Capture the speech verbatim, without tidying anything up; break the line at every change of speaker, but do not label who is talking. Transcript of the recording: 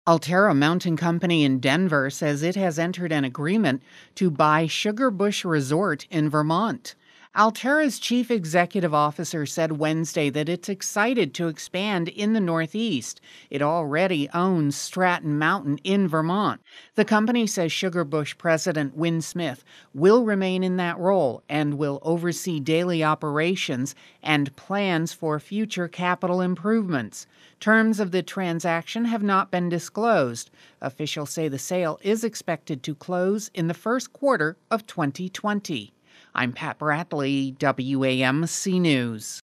Alterra Mountain Company in Denver says it has entered an agreement to buy Sugar Bush Resort in Vermont. Alterra's chief executive officer said Wednesday that it's excited to expand in the Northeast. It already owns Stratton Mountain in Vermont. The company says Sugar Bush President Win Smith will remain in that role and will oversee daily operations and plans for future capital improvements. Terms of the transaction have not been disclosed. Officials say the sale is expected to close in the first quarter of twenty twenty. I'm Pat Bradley, W A M C News.